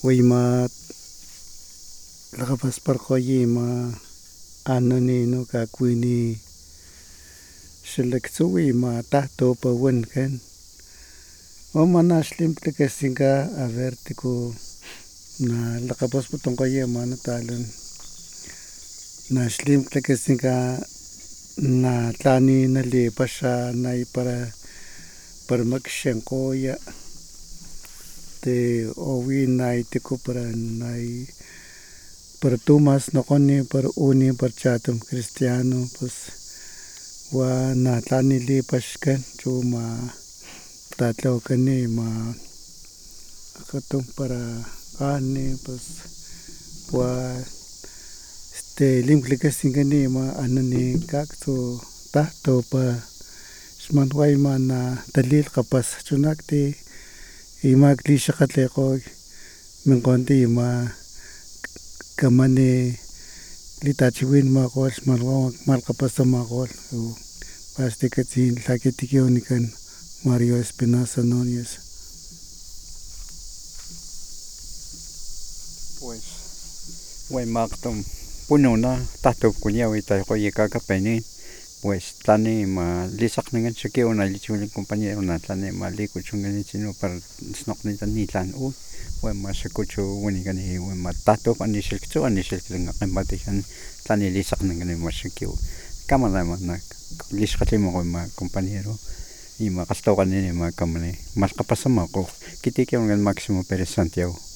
Wima lakapas parkoyi ma anani no kakwini xilaktsui ma tahto pa wenkan o manaxlim plakasinka a ver tiku na lakapas putonkgoya ma natalan naxlim plakasinka na tlani nalipaxa para makxenkgoya o wi nay tiku para tu masnokgoni para uni para chatim cristiano pues wa na tlani lipaxkan chu ma tatlawakani ma akatun para kgani pues wa limklakasinkani ma anani kaktsu tajtopa xmanway na talilkgapas chunakti ima klixakgatlekgo minkgonti ima kamani litachiwinmakgolh xmalhkgowa malkgapasamakgolh paxti katsi lha ekiti kin wanikan Mario Espinosa Núñez. Pues waymakgtum pununa tajtopkunyawi taykgoya kakapenin pues tlani ma lisakgnakan xa kiw nalichiwinkan compañero na tlani ma likuchunkan chino para snokgnikan nitlan uy wama xa kuchu wanikani wama tajtop ani xilktsu ani xilkgankgenpatikan tlani lisakgnankani ma xa kiw kama na lixkgalhimokgo ma compañero ima kgalhtawakganini ma kamani malkgapasamakgo ekiti kin wanikan Maximo Perez Santiago.